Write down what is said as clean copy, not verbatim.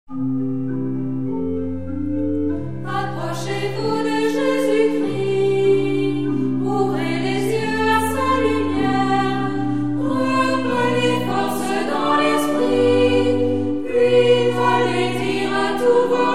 Approchez-vous de Jésus-Christ, ouvrez les yeux à sa lumière, reprenez force dans l'esprit, puis allez dire à tous vos